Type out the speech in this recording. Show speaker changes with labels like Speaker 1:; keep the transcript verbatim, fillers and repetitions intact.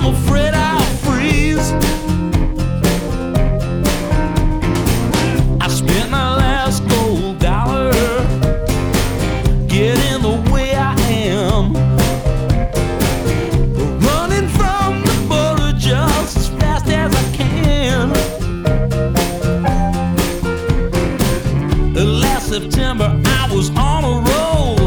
Speaker 1: I'm afraid I'll freeze. I spent my last gold dollar getting the way I am, running from the border just as fast as I can. Last September I was on a roll,